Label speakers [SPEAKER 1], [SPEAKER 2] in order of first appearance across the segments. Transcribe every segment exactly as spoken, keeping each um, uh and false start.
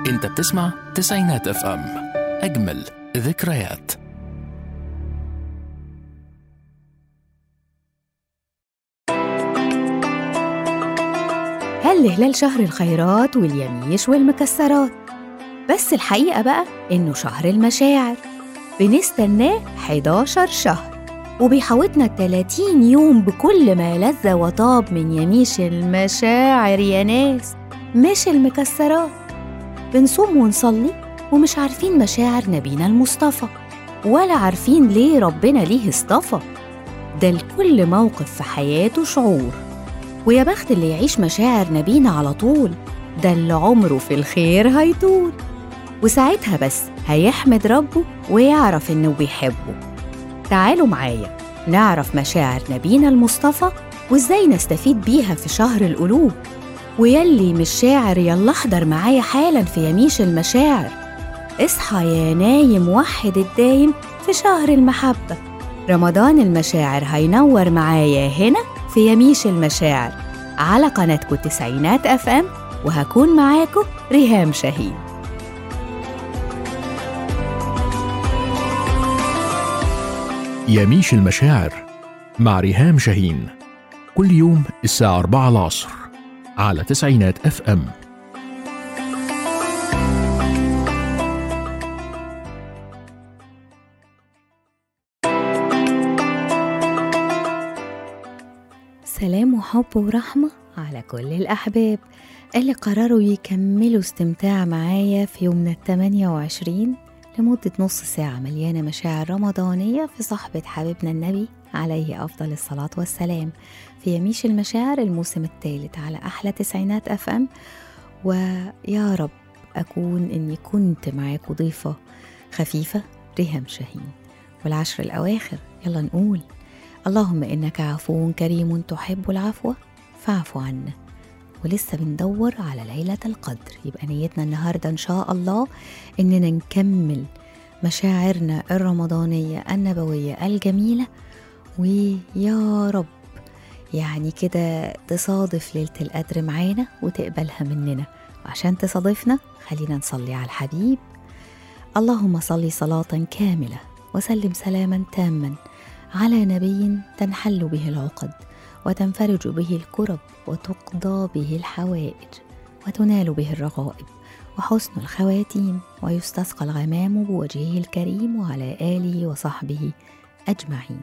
[SPEAKER 1] انت بتسمع تسعينات اف ام، اجمل ذكريات.
[SPEAKER 2] هل هلال شهر الخيرات واليميش والمكسرات، بس الحقيقة بقى إنه شهر المشاعر. بنستناه حداشر شهر وبيحوطنا تلاتين يوم بكل ما لذ وطاب من يميش المشاعر يا ناس، مش المكسرات. بنصوم ونصلي ومش عارفين مشاعر نبينا المصطفى، ولا عارفين ليه ربنا ليه اصطفى. ده لكل موقف في حياته شعور، ويا بخت اللي يعيش مشاعر نبينا على طول، ده اللي عمره في الخير هيطول. وساعتها بس هيحمد ربه ويعرف إنه بيحبه. تعالوا معايا نعرف مشاعر نبينا المصطفى وإزاي نستفيد بيها في شهر القلوب. ويلي مش شاعر يلا احضر معايا حالا في يميش المشاعر. اصحى يا نايم وحد الدايم في شهر المحبة. رمضان المشاعر هينور معايا هنا في يميش المشاعر على قناتكم تسعينات اف ام، وهكون معاكم ريهام شاهين.
[SPEAKER 1] يميش المشاعر مع ريهام شاهين، كل يوم الساعة أربعة العصر على تسعينات اف ام.
[SPEAKER 2] سلام وحب ورحمة على كل الأحباب اللي قرروا يكملوا استمتاع معايا في يومنا الثمانية وعشرين لمدة نص ساعة مليانة مشاعر رمضانية في صحبة حبيبنا النبي عليه أفضل الصلاة والسلام في يميش المشاعر الموسم الثالث على أحلى تسعينات أف أم. ويا رب أكون إني كنت معاكم ضيفة خفيفة ريهام شاهين. والعشر الأواخر يلا نقول: اللهم إنك عفو كريم تحب العفو فاعف عنا. ولسه بندور على ليلة القدر، يبقى نيتنا النهاردة إن شاء الله إننا نكمل مشاعرنا الرمضانية النبوية الجميلة. ويا رب يعني كده تصادف ليلة القدر معانا وتقبلها مننا. وعشان تصادفنا خلينا نصلي على الحبيب. اللهم صلي صلاة كاملة وسلم سلاما تاما على نبي تنحل به العقد وتنفرج به الكرب وتقضى به الحوائج وتنال به الرغائب وحسن الخواتيم ويستسقى الغمام بوجهه الكريم وعلى آله وصحبه أجمعين.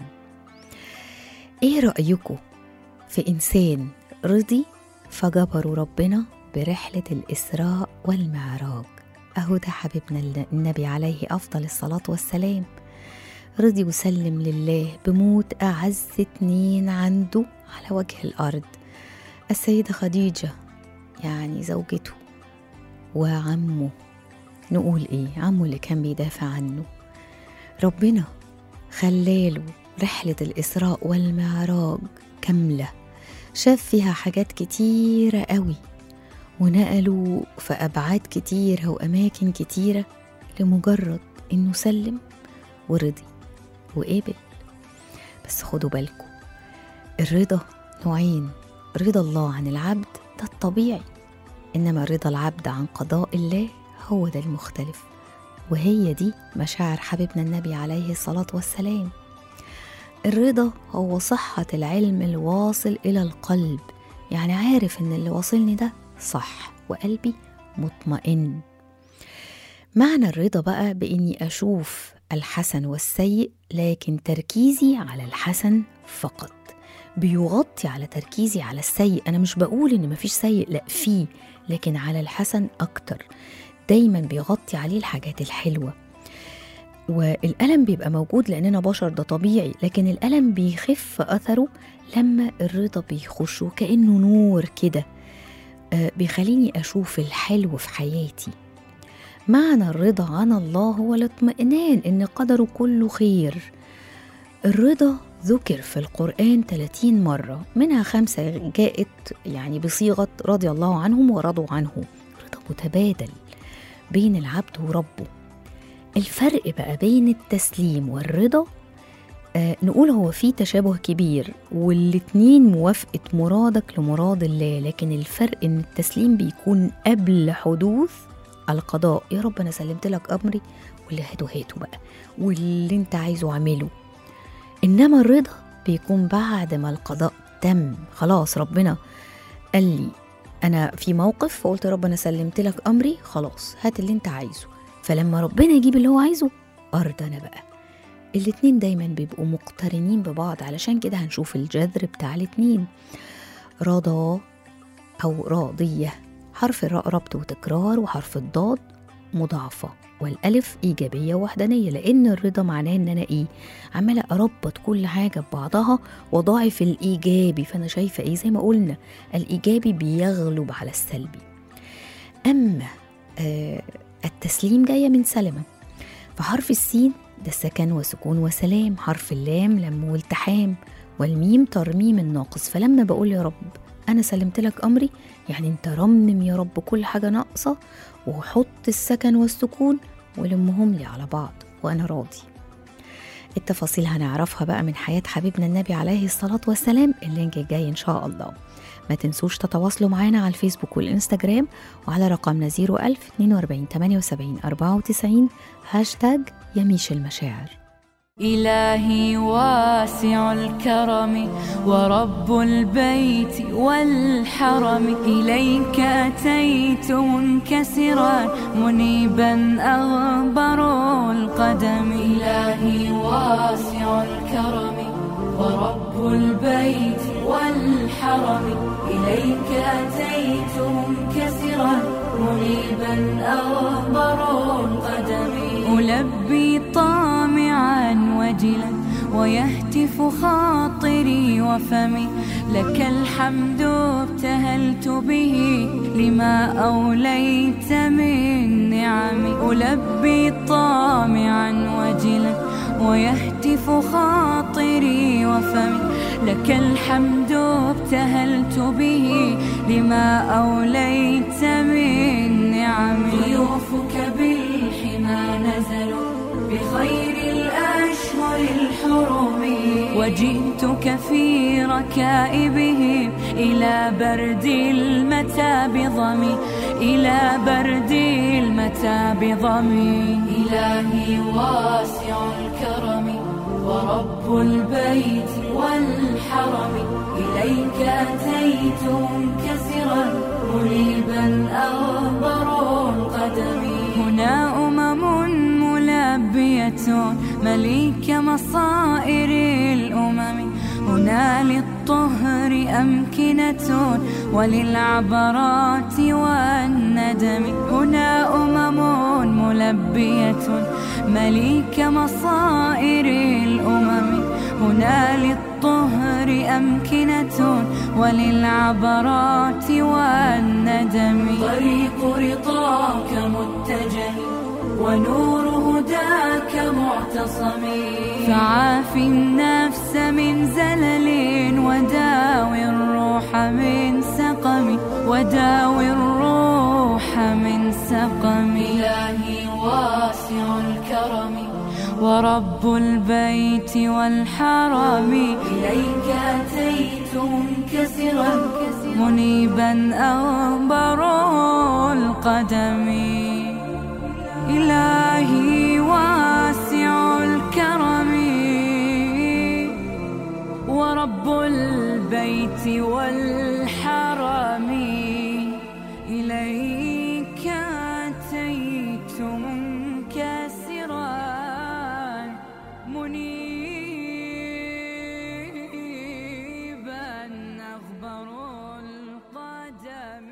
[SPEAKER 2] إيه رأيكم في إنسان رضي فجبروا ربنا برحلة الإسراء والمعراج؟ أهو ده حبيبنا النبي عليه أفضل الصلاة والسلام، رضي وسلم لله بموت أعز اتنين عنده على وجه الأرض، السيدة خديجة يعني زوجته، وعمه، نقول إيه، عمه اللي كان بيدافع عنه. ربنا خلاله رحلة الإسراء والمعراج كاملة، شاف فيها حاجات كتيرة قوي، ونقلوا في أبعاد كتيرة وأماكن كتيرة لمجرد إنه سلم ورضي وقبل. بس خدوا بالكم، الرضا نوعين: رضا الله عن العبد ده الطبيعي، إنما رضا العبد عن قضاء الله هو ده المختلف. وهي دي مشاعر حبيبنا النبي عليه الصلاة والسلام. الرضا هو صحة العلم الواصل إلى القلب، يعني عارف إن اللي واصلني ده صح وقلبي مطمئن. معنى الرضا بقى بإني أشوف الحسن والسيء، لكن تركيزي على الحسن فقط بيغطي على تركيزي على السيء. أنا مش بقول إن مفيش سيء، لأ فيه، لكن على الحسن أكتر، دايما بيغطي عليه الحاجات الحلوة. والألم بيبقى موجود لأننا بشر، ده طبيعي، لكن الألم بيخف أثره لما الرضا بيخش، كأنه نور كده بيخليني أشوف الحلو في حياتي. معنى الرضا عن الله هو الاطمئنان إن قدره كله خير. الرضا ذكر في القرآن ثلاثين مرة، منها خمسة جاءت يعني بصيغة رضي الله عنهم ورضوا عنه، رضا متبادل بين العبد وربه. الفرق بقى بين التسليم والرضا آه نقول هو فيه تشابه كبير، والاتنين موافقة مرادك لمراد الله، لكن الفرق إن التسليم بيكون قبل حدوث القضاء، يا رب أنا سلمت لك أمري واللي هاته هاته بقى واللي انت عايزه اعمله. إنما الرضا بيكون بعد ما القضاء تم، خلاص ربنا قال لي أنا في موقف فقلت يا رب أنا سلمت لك أمري، خلاص هات اللي انت عايزه. فلما ربنا يجيب اللي هو عايزه أرضى أنا بقى. الاتنين دايما بيبقوا مقترنين ببعض، علشان كده هنشوف الجذر بتاع الاتنين. رضا أو راضية، حرف الراء ربط وتكرار، وحرف الضاد مضاعفة، والألف إيجابية ووحدانية، لأن الرضا معناه إن أنا إيه؟ عمالة أربط كل حاجة ببعضها وضاعف الإيجابي. فأنا شايفة إيه؟ زي ما قلنا الإيجابي بيغلب على السلبي. أما آه التسليم جاية من سلمة، فحرف السين ده سكن وسكون وسلام، حرف اللام لم والتحام، والميم ترميم الناقص. فلما بقول يا رب أنا سلمت لك أمري، يعني أنت رمم يا رب كل حاجة ناقصة وحط السكن والسكون ولمهم لي على بعض وأنا راضي. التفاصيل هنعرفها بقى من حياة حبيبنا النبي عليه الصلاة والسلام. اللينك الجاي إن شاء الله. ما تنسوش تتواصلوا معنا على الفيسبوك والإنستجرام وعلى رقمنا زيرو ألف اتنين وأربعين تمانية وسبعين أربعة وتسعين هاشتاج يميش المشاعر.
[SPEAKER 3] إلهي واسع الكرم ورب البيت والحرم، إليك أتيت منكسرا منيبا أغبر القدم. إلهي واسع الكرم ورب البيت والحرم، إليك أتيت منكسرا منيبا أغبر القدم. ألبي طامعا وجلا ويهتف خاطري وفمي، لك الحمد ابتهلت به لما أوليت من نعمي. ألبي طامعا وجلا ويهتف خاطري وفمي، لك الحمد ابتهلت به لما أوليت من نعمي. ضيوفك بالحمى نزلوا بخير الأشهر الحرم، وجئتك في ركائبهم إلى برد المتى بضمي، إلى برد المتى بضمي. إلهي واسع الكرم ورب البيت والحرم، إليك أتيت منكسرا منيبا أغبر القدم. هنا أمم ملبية مليك مصائر الأمم، هنا للطهر أمكنة وللعبرات والندم. هنا أمم ملبية مليك مصائر الأمم، هنا للطهر أمكنة وللعبرات والندم. طريق رضاك متجه ونور هداك معتصم، فعاف النفس من زلل وداوي الروح من سقم، وداوي الروح من سقم. إلهي واسع الكرم ورب البيت والحرم، إليك أتيت منكسرا منيبا أغبر القدم. إلهي واسع الكرم ورب البيت والحرم، إليك أتيت منكسرا منيبا أغبر القدم.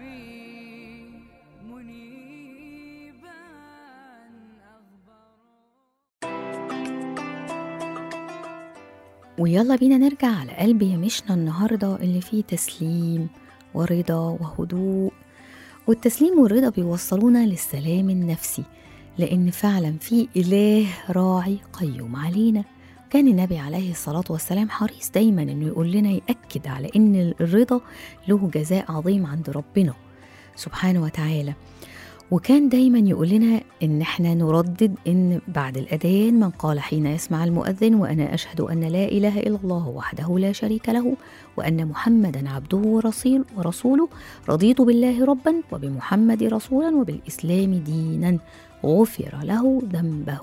[SPEAKER 2] ويلا بينا نرجع على قلب يمشنا النهاردة اللي فيه تسليم ورضا وهدوء. والتسليم والرضا بيوصلونا للسلام النفسي، لأن فعلا في إله راعي قيوم علينا. كان النبي عليه الصلاة والسلام حريص دايما أنه يقول لنا، يأكد على أن الرضا له جزاء عظيم عند ربنا سبحانه وتعالى. وكان دايما يقول لنا إن احنا نردد إن بعد الأذان من قال حين يسمع المؤذن وأنا أشهد أن لا إله إلا الله وحده لا شريك له وأن محمدا عبده ورسول ورسوله رضيت بالله ربا وبمحمد رسولا وبالإسلام دينا غفر له ذنبه.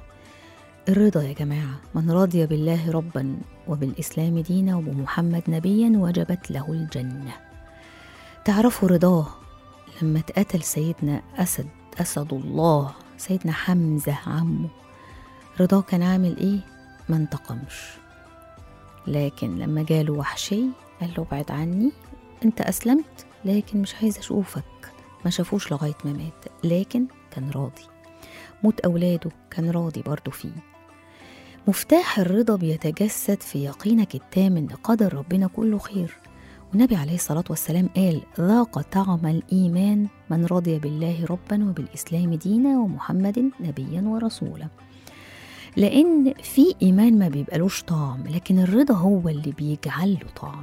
[SPEAKER 2] الرضا يا جماعة، من رضي بالله ربا وبالإسلام دينا وبمحمد نبيا وجبت له الجنة. تعرفوا رضاه لما اتقتل سيدنا أسد أسد الله سيدنا حمزة عمه، رضاه كان عامل إيه؟ ما انتقمش، لكن لما جاله وحشي قال له بعد عني، أنت أسلمت لكن مش عايز أشوفك. ما شافوش لغاية ما مات، لكن كان راضي. موت أولاده كان راضي برضو فيه. مفتاح الرضا بيتجسد في يقينك التام إن قدر ربنا كله خير. والنبي عليه الصلاة والسلام قال ذاق طعم الإيمان من رضي بالله ربا وبالإسلام دينا ومحمد نبيا ورسولا. لأن في إيمان ما بيبقالوش طعم، لكن الرضا هو اللي بيجعله طعم.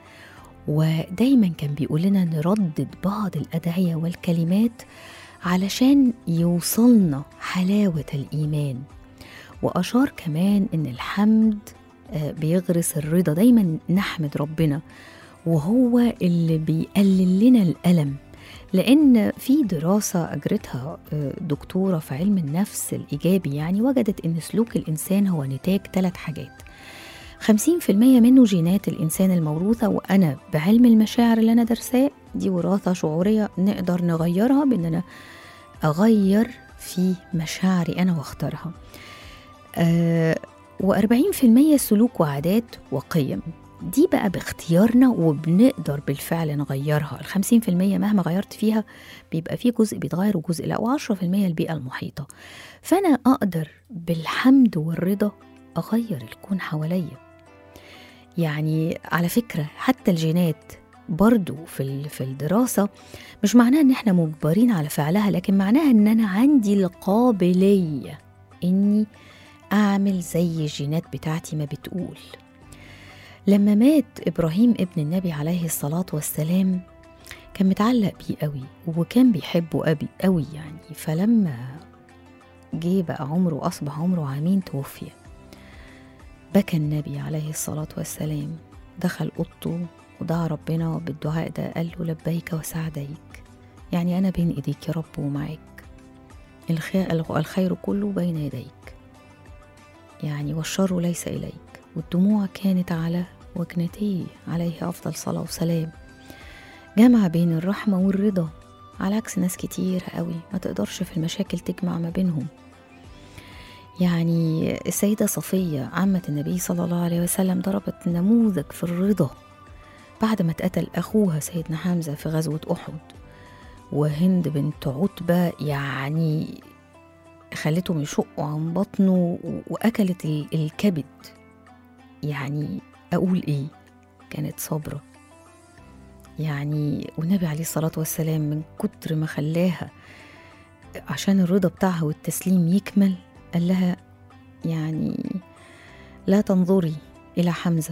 [SPEAKER 2] ودايما كان بيقول لنا نردد بعض الأدعية والكلمات علشان يوصلنا حلاوة الإيمان. وأشار كمان إن الحمد بيغرس الرضا، دايما نحمد ربنا وهو اللي بيقلل لنا الألم. لأن في دراسة أجرتها دكتورة في علم النفس الإيجابي يعني وجدت إن سلوك الإنسان هو نتاج ثلاث حاجات، خمسين في المية منه جينات الإنسان الموروثة، وأنا بعلم المشاعر اللي أنا درساه دي وراثة شعورية نقدر نغيرها بأننا أغير في مشاعري أنا واختارها. أه وأربعين في المية سلوك وعادات وقيم، دي بقى باختيارنا وبنقدر بالفعل نغيرها. الخمسين في المية مهما غيرت فيها بيبقى فيه جزء بيتغير وجزء لا، وعشرة في المية البيئة المحيطة. فأنا أقدر بالحمد والرضا أغير الكون حواليا. يعني على فكرة حتى الجينات برضو في في الدراسة مش معناها ان احنا مجبرين على فعلها، لكن معناها ان انا عندي القابلية اني اعمل زي الجينات بتاعتي ما بتقول. لما مات ابراهيم ابن النبي عليه الصلاة والسلام كان متعلق بيه قوي وكان بيحبه أبي قوي يعني، فلما جه بقى عمره أصبح عمره عامين توفي. بكى النبي عليه الصلاة والسلام، دخل أوضته ودعا ربنا بالدعاء ده، قال له لبيك وسعديك، يعني أنا بين إيديك يا رب ومعاك، الخير كله بين يديك يعني والشر ليس إليك. والدموع كانت على وجنتيه عليه أفضل صلاة وسلام، جمع بين الرحمة والرضا، على عكس ناس كتير قوي ما تقدرش في المشاكل تجمع ما بينهم. يعني السيدة صفية عمة النبي صلى الله عليه وسلم ضربت نموذج في الرضا بعد ما اتقتل أخوها سيدنا حمزة في غزوة أحد. وهند بنت عتبة يعني خلتهم يشقوا عن بطنه وأكلت الكبد. يعني أقول إيه، كانت صابرة يعني. والنبي عليه الصلاة والسلام من كتر ما خلاها عشان الرضا بتاعها والتسليم يكمل قال لها يعني لا تنظري إلى حمزة.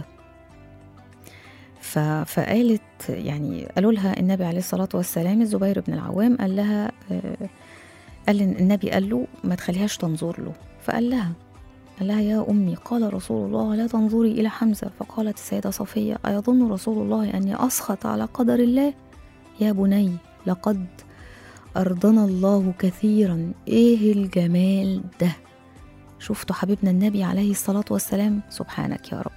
[SPEAKER 2] فقالت يعني قالوا لها النبي عليه الصلاة والسلام، الزبير بن العوام قال لها قال النبي قال له ما تخليهاش تنظر له، فقال لها قال لها يا أمي قال رسول الله لا تنظري إلى حمزة. فقالت السيدة صفية أيظن رسول الله أني أسخط على قدر الله؟ يا بني لقد أرضنا الله كثيرا. إيه الجمال ده، شفتوا حبيبنا النبي عليه الصلاة والسلام، سبحانك يا رب.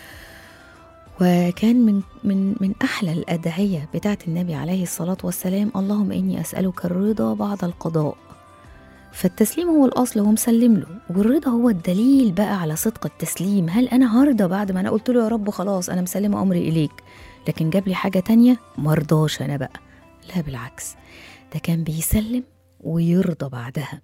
[SPEAKER 2] وكان من من من أحلى الأدعية بتاعت النبي عليه الصلاة والسلام اللهم إني أسألك الرضا بعد القضاء. فالتسليم هو الأصل، هو مسلم له، والرضا هو الدليل بقى على صدق التسليم. هل أنا هرضى بعد ما أنا قلت له يا رب خلاص أنا مسلمة أمري إليك، لكن جاب لي حاجة تانية مرضاش أنا بقى؟ لا بالعكس، ده كان بيسلم ويرضى بعدها.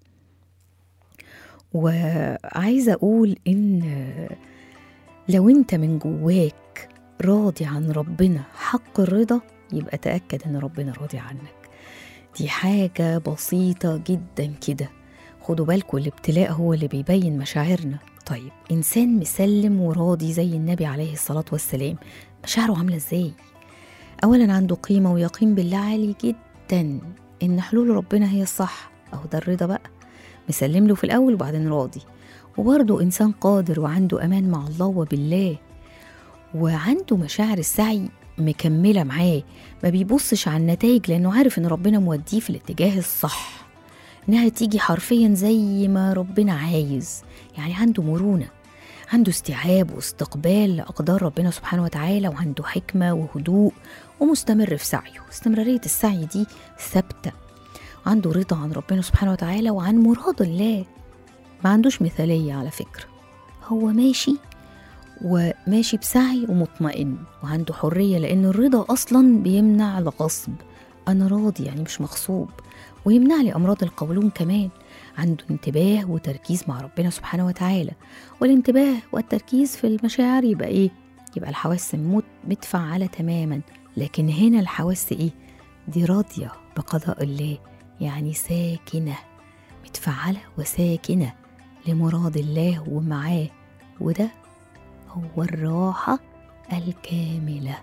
[SPEAKER 2] وعايزة أقول إن لو أنت من جواك راضي عن ربنا حق الرضا، يبقى تأكد إن ربنا راضي عنك. دي حاجة بسيطة جدا كده. خدوا بالكم الابتلاء هو اللي بيبين مشاعرنا. طيب إنسان مسلم وراضي زي النبي عليه الصلاة والسلام، مشاعره عاملة إزاي؟ أولا عنده قيمة ويقين بالله عالي جدا، إن حلول ربنا هي الصح، أو ده الرضا بقى، مسلم له في الأول وبعدين راضي، وبرضه إنسان قادر وعنده أمان مع الله وبالله، وعنده مشاعر السعي مكملة معاه، ما بيبصش على النتائج لأنه عارف إن ربنا موديه في الاتجاه الصح، إنها تيجي حرفيا زي ما ربنا عايز. يعني عنده مرونة، عنده استيعاب واستقبال لأقدار ربنا سبحانه وتعالى، وعنده حكمة وهدوء ومستمر في سعيه. استمرارية السعي دي ثابتة، عنده رضا عن ربنا سبحانه وتعالى وعن مراد الله، ما عندوش مثالية على فكرة، هو ماشي وماشي بسعي ومطمئن وعنده حرية، لأن الرضا أصلا بيمنع الغصب. أنا راضي يعني مش مغصوب، ويمنع لي أمراض القولون كمان. عنده انتباه وتركيز مع ربنا سبحانه وتعالى، والانتباه والتركيز في المشاعر يبقى إيه؟ يبقى الحواس متفعلة تماما. لكن هنا الحواس إيه؟ دي راضية بقضاء الله، يعني ساكنة، متفعلة وساكنة لمراد الله ومعاه، وده هو الراحة الكاملة.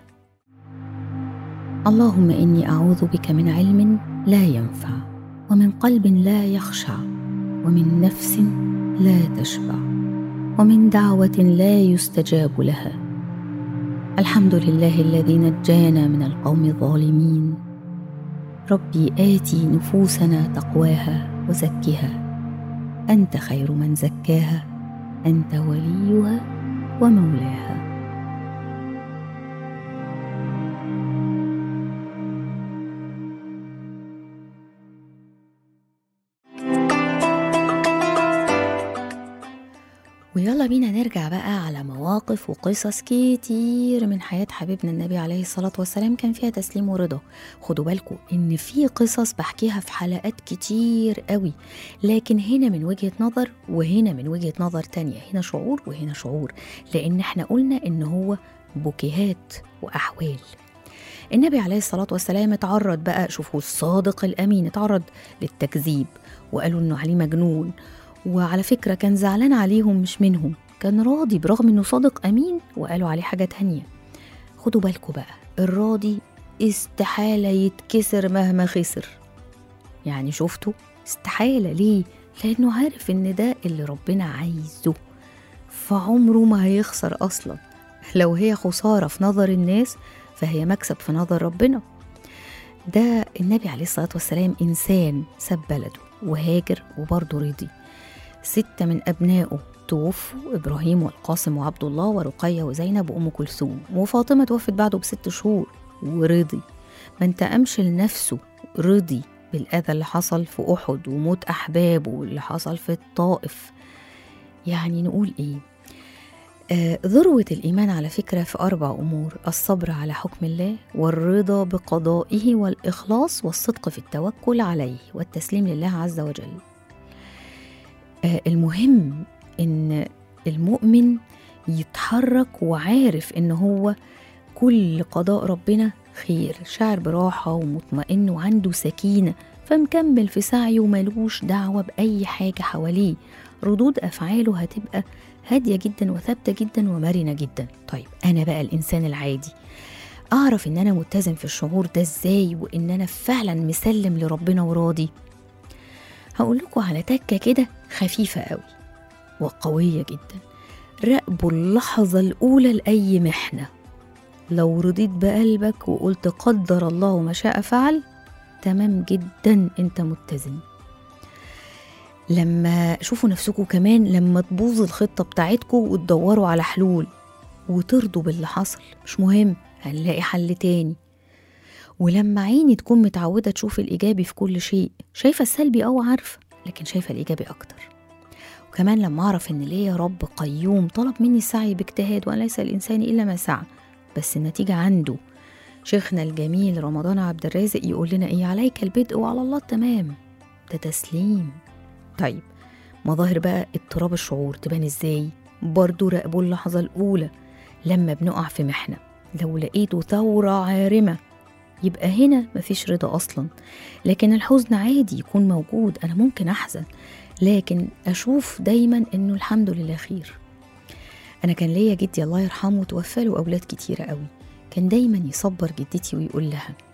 [SPEAKER 2] اللهم إني أعوذ بك من علم لا ينفع، ومن قلب لا يخشع، ومن نفس لا تشبع، ومن دعوة لا يستجاب لها. الحمد لله الذي نجانا من القوم الظالمين. ربي آتي نفوسنا تقواها وزكها، أنت خير من زكاها، أنت وليها ومولاها. ويلا بينا نرجع بقى على مواقف وقصص كتير من حياة حبيبنا النبي عليه الصلاة والسلام كان فيها تسليم ورضا. خدوا بالكم إن في قصص بحكيها في حلقات كتير قوي، لكن هنا من وجهة نظر وهنا من وجهة نظر تانية، هنا شعور وهنا شعور، لأن احنا قلنا إن هو بكيهات وأحوال. النبي عليه الصلاة والسلام اتعرض بقى، شوفوا الصادق الأمين، اتعرض للتكذيب وقالوا إنه عليه مجنون، وعلى فكرة كان زعلان عليهم مش منهم، كان راضي برغم إنه صادق أمين وقالوا عليه حاجة تانية. خدوا بالكم بقى، الراضي استحالة يتكسر مهما خسر. يعني شفتوا استحالة، ليه؟ لأنه عارف إن ده اللي ربنا عايزه، فعمره ما هيخسر أصلا. لو هي خسارة في نظر الناس فهي مكسب في نظر ربنا. ده النبي عليه الصلاة والسلام إنسان ساب بلده وهاجر وبرضه رضي. ستة من أبنائه توفوا، إبراهيم والقاسم وعبد الله ورقية وزينب وأم كلثوم، وفاطمة توفت بعده بست شهور ورضي. ما انتقمش لنفسه، رضي بالأذى اللي حصل في أحد وموت أحبابه واللي حصل في الطائف. يعني نقول إيه؟ آه ذروة الإيمان على فكرة في أربع أمور: الصبر على حكم الله، والرضا بقضائه، والإخلاص، والصدق في التوكل عليه، والتسليم لله عز وجل. آه المهم إن المؤمن يتحرك وعارف إن هو كل قضاء ربنا خير، شاعر براحة ومطمئن وعنده سكينة، فمكمل في سعيه وملوش دعوة بأي حاجة حواليه. ردود أفعاله هتبقى هادية جدا وثابتة جدا ومرنة جدا. طيب أنا بقى الإنسان العادي أعرف إن أنا متزن في الشعور ده إزاي، وإن أنا فعلا مسلم لربنا وراضي؟ هقول لكم على تكة كده خفيفة قوي وقوية جدا. راقبوا اللحظة الأولى لأي محنة. لو رضيت بقلبك وقلت قدر الله ما شاء فعل، تمام جدا، انت متزن. لما شوفوا نفسكم كمان لما تبوظ الخطة بتاعتكم وتدوروا على حلول وترضوا باللي حصل، مش مهم، هنلاقي حل تاني. ولما عيني تكون متعودة تشوف الإيجابي في كل شيء، شايفة السلبي أو عارفة، لكن شايفة الإيجابي أكتر. وكمان لما أعرف إن ليا رب قيوم طلب مني السعي باجتهاد، وأن ليس الإنسان إلا ما سعى، بس النتيجة عنده. شيخنا الجميل رمضان عبد الرازق يقول لنا إيه؟ عليك البدء وعلى الله التمام. ده تسليم. طيب مظاهر بقى اضطراب الشعور تبان إزاي؟ برضو راقبوا اللحظة الأولى لما بنقع في محنة. لو لقيته ثورة عارمة يبقى هنا مفيش رضا أصلا. لكن الحزن عادي يكون موجود، أنا ممكن أحزن، لكن أشوف دايما إنه الحمد لله خير. أنا كان ليا جدي الله يرحمه توفى له أولاد كتيرة قوي، كان دايما يصبر جدتي ويقول لها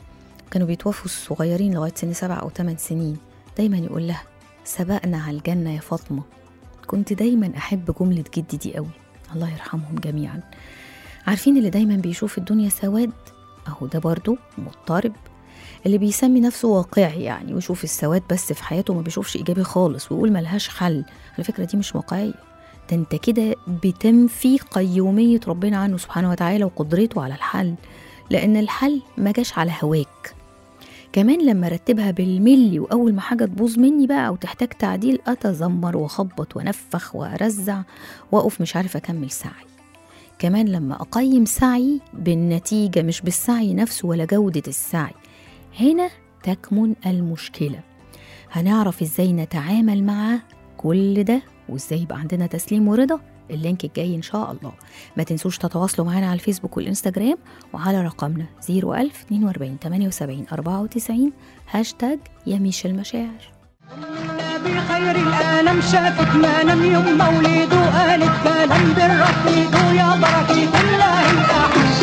[SPEAKER 2] كانوا بيتوفوا الصغيرين لغاية سن سبع أو ثمان سنين، دايما يقول لها سبقنا على الجنة يا فاطمة. كنت دايما أحب جملة جدي دي قوي، الله يرحمهم جميعا. عارفين اللي دايما بيشوف الدنيا سواد، أهو ده برضو مضطرب. اللي بيسمي نفسه واقعي يعني ويشوف السواد بس في حياته ما بيشوفش إيجابي خالص ويقول ملهاش حل، على فكرة دي مش واقعية، ده انت كده بتنفي قيومية ربنا عنه سبحانه وتعالى وقدرته على الحل، لأن الحل ما جاش على هواك. كمان لما رتبها بالملي وأول ما حاجة تبوظ مني بقى أو تحتاج تعديل أتذمر وأخبط ونفخ وأرزع وأقف مش عارفة أكمل سعي. كمان لما أقيم سعي بالنتيجة مش بالسعي نفسه ولا جودة السعي، هنا تكمن المشكلة. هنعرف إزاي نتعامل مع كل ده وإزاي يبقى عندنا تسليم ورضا. اللينك الجاي إن شاء الله. ما تنسوش تتواصلوا معنا على الفيسبوك والإنستجرام وعلى رقمنا صفر ألف اتنين وأربعين تمانية وسبعين أربعة وتسعين هاشتاج يميش المشاعر.
[SPEAKER 4] بخير العالم شافت ما لم يوم مولده قالت كلام بالرفيد يا بركة الله الأحد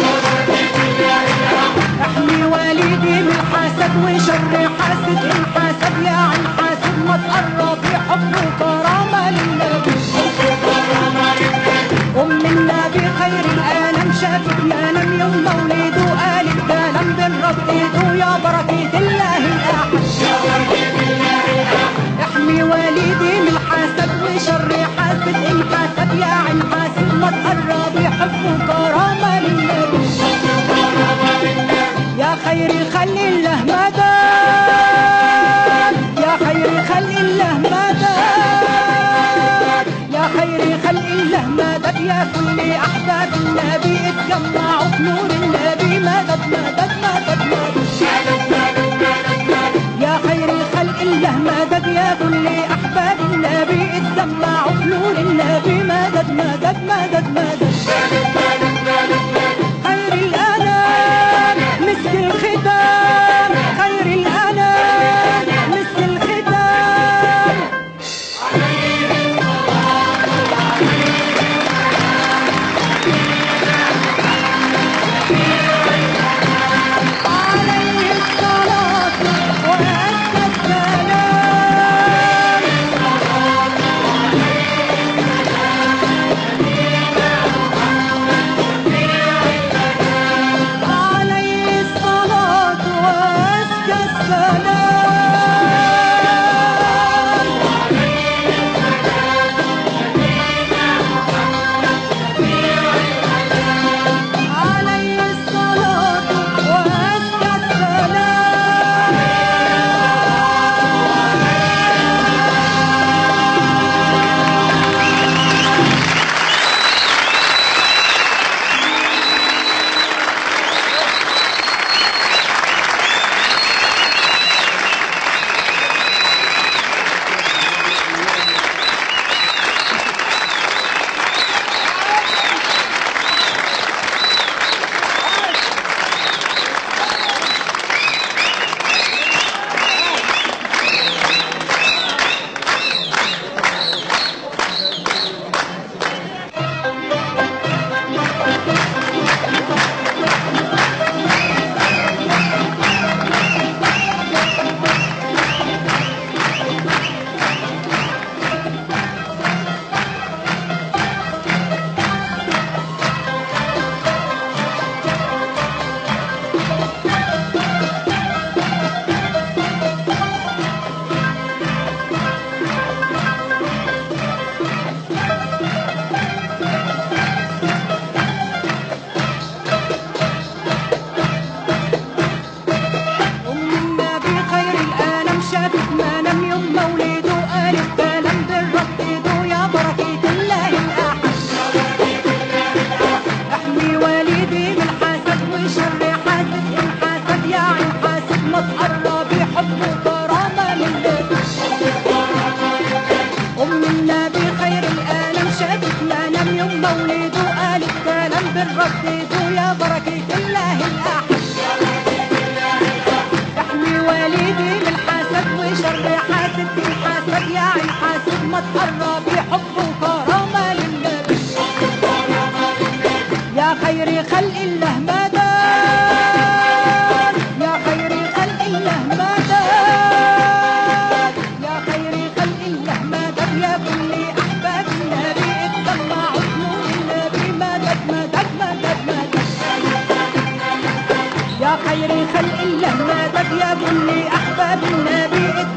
[SPEAKER 4] احمي والدي من حسد وشر حاسد إن حسد يا عن حاسد ما تقرب بحب وكرامة للنبي أم النبي خير العالم شافت ما لم يوم مولده قالت كلام بالرفيد يا بركة الله الأحد احمي والدي من حسد وشر حاسد إن حسد يا عن حاسد ما تقرب يحب كرامة للنبي يا خير خلق الله مدد يا خير خلق الله مدد يا خير خلق الله مدد يا كل أحباب النبي اتجمعوا في نور النبي مدد مدد مدد مدد يا خير خلق الله مدد يا كل أحباب النبي اتجمعوا في نور النبي مدد مدد مدد مدد خير الأنام مسك الختام خير الأنام مسك الختام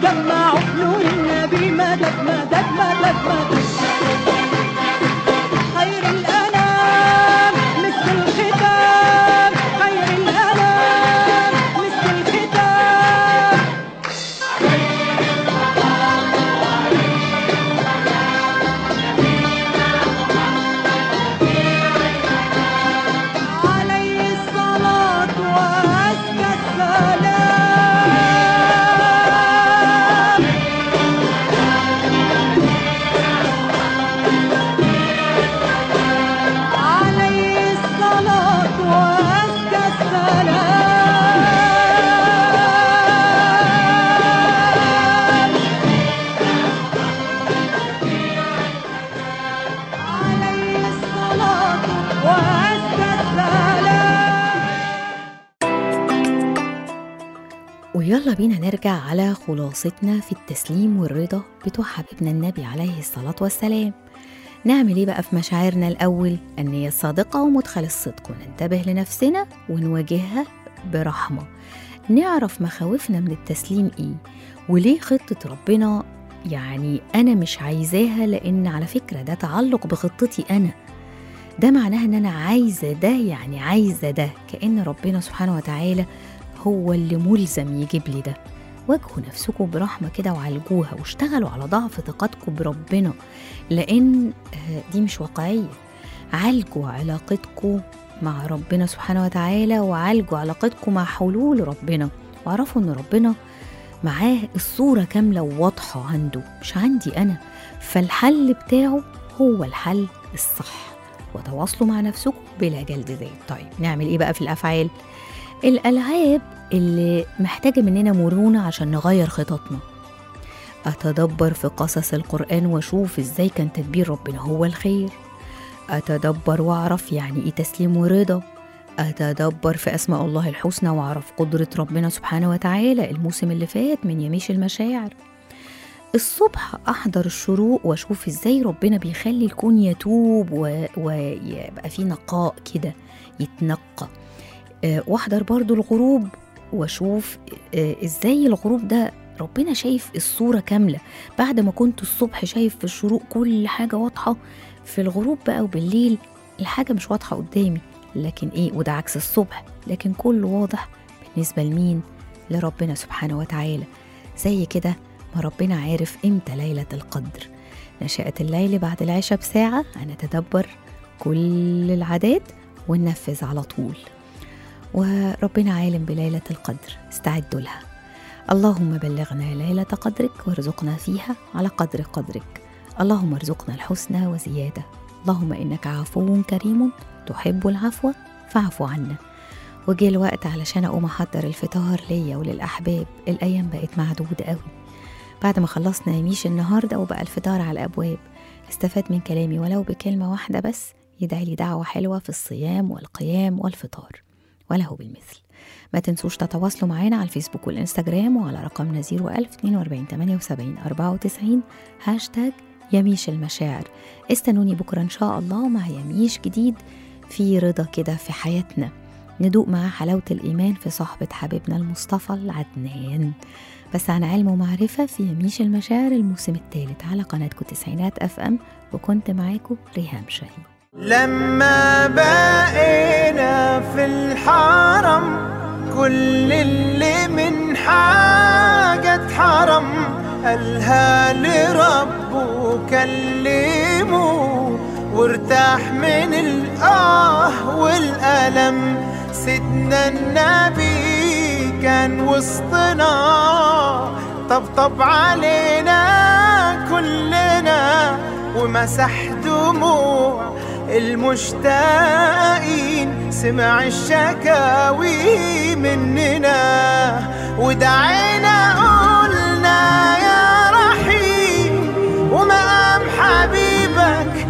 [SPEAKER 4] اتجمعوا بنور النبي مدد مدد مدد مدد خير الأنام مثل الختام خير الأنام مثل الختام عليه الصلاة وأزكى السلام عليه الصلاة وأزكى السلام عليه الصلاة وأزكى السلام.
[SPEAKER 2] ويلا بينا نرجع على خلاصتنا في التسليم والرضا بتوع حبيبنا النبي عليه الصلاة والسلام. نعمل ايه بقى في مشاعرنا؟ الأول النية الصادقة ومدخل الصدق، وننتبه لنفسنا ونواجهها برحمة. نعرف مخاوفنا من التسليم ايه وليه خطة ربنا يعني أنا مش عايزاها، لأن على فكرة ده تعلق بخطتي أنا. ده معناها ان انا عايزة ده، يعني عايزة ده، كأن ربنا سبحانه وتعالى هو اللي ملزم يجيب لي ده. واجهوا نفسكم برحمة كده وعالجوها، واشتغلوا على ضعف ثقتكم بربنا، لأن دي مش واقعية. عالجوا علاقتكم مع ربنا سبحانه وتعالى، وعالجوا علاقتكم مع حلول ربنا، وعرفوا ان ربنا معاه الصورة كاملة وواضحة عنده، مش عندي أنا. فالحل بتاعه هو الحل الصح. وتواصلوا مع نفسكم بلا جلد ذات. طيب نعمل ايه بقى في الأفعال؟ الألعاب اللي محتاجة مننا مرونة عشان نغير خططنا. أتدبر في قصص القرآن وأشوف إزاي كان تدبير ربنا هو الخير. أتدبر وأعرف يعني إيه تسليم ورضا. أتدبر في أسماء الله الحسنى وأعرف قدرة ربنا سبحانه وتعالى. الموسم اللي فات من يميش المشاعر. الصبح أحضر الشروق وأشوف إزاي ربنا بيخلي الكون يتوب ويبقى فيه نقاء كده، يتنقى. واحضر برضو الغروب واشوف ازاي الغروب ده ربنا شايف الصورة كاملة. بعد ما كنت الصبح شايف في الشروق كل حاجة واضحة، في الغروب بقى وبالليل الحاجة مش واضحة قدامي. لكن ايه، وده عكس الصبح، لكن كله واضح بالنسبة لمين؟ لربنا سبحانه وتعالى. زي كده ما ربنا عارف امتى ليلة القدر. نشأة الليل بعد العشاء بساعة، هنتدبر كل العادات وننفذ على طول. وربنا عالم بليلة القدر، استعدوا لها. اللهم بلغنا ليلة قدرك وارزقنا فيها على قدر قدرك. اللهم ارزقنا الحسنى وزيادة. اللهم إنك عفو كريم تحب العفو فاعف عنا. وجه الوقت علشان أقوم أحضر الفطار ليا وللأحباب. الأيام بقت معدودة قوي بعد ما خلصنا يميش النهاردة وبقى الفطار على الأبواب. استفاد من كلامي ولو بكلمة واحدة بس، يدعي لي دعوة حلوة في الصيام والقيام والفطار، وله بالمثل. ما تنسوش تتواصلوا معنا على الفيسبوك والإنستجرام وعلى رقمنا صفر ألف اتنين وأربعين تمانية وسبعين أربعة وتسعين هاشتاج يميش المشاعر. استنوني بكرة إن شاء الله مع يميش جديد في رضا كده في حياتنا، ندوق معاه حلاوة الإيمان في صحبة حبيبنا المصطفى العدنان، بس عن علم ومعرفة في يميش المشاعر الموسم الثالث على قناتكم تسعينات أف أم. وكنت معاكم ريهام شاهين.
[SPEAKER 5] لما بقينا في الحرم كل اللي من حاجة حرم قالها لربه كلمه وارتاح من الآه والألم. سيدنا النبي كان وسطنا طبطب علينا كلنا ومسح دموع المشتاقين، سمع الشكاوي مننا ودعينا قلنا يا رحيم ومقام حبيبك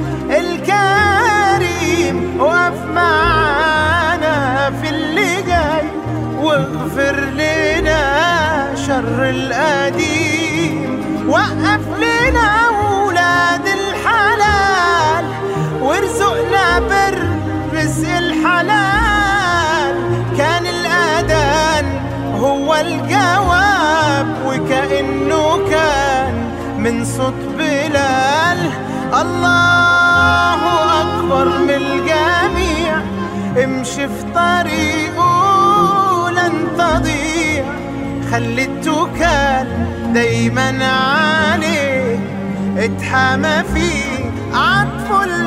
[SPEAKER 5] الكريم وقف معانا في اللي جاي واغفر لنا شر القديم. وقف لنا ولاد الحلال وارزقنا بر رزق الحلال. كان الأذان وهو الجواب وكأنه كان من صوت بلال. الله أكبر من الجميع، امشي في طريقه لن تضيع، خلي التوكال دايما عليه، اتحمى فيه عطف